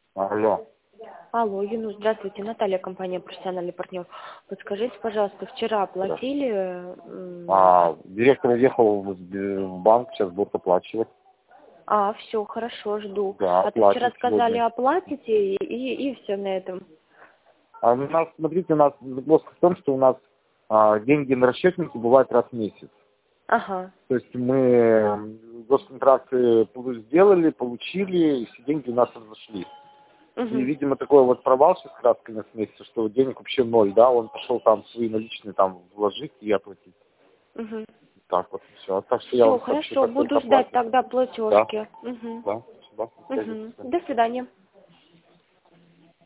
Алло. Алло, Юнус, здравствуйте, Наталья, компания «Профессиональный партнер». Подскажите, пожалуйста, вчера оплатили... Директор уехал в банк, сейчас будет оплачивать. Все, хорошо, жду. Да, А то вчера оплатит сказали, сегодня. оплатите, и все на этом. А у нас, смотрите, у нас загвоздка в том, что у нас деньги на расчетнике бывают раз в месяц. Ага. То есть мы госконтракты сделали, получили, и все деньги у нас разошлись. И, Угу. видимо, такой вот провал сейчас как раз в конец месяца, что денег вообще ноль, да, он пошел там свои наличные там вложить и оплатить. Угу. Так вот, все. Так что я Все, вам сообщу, хорошо, как только буду ждать оплатит. тогда Да, платежки. Угу. да, да, до связи, до Угу. свидания. До свидания.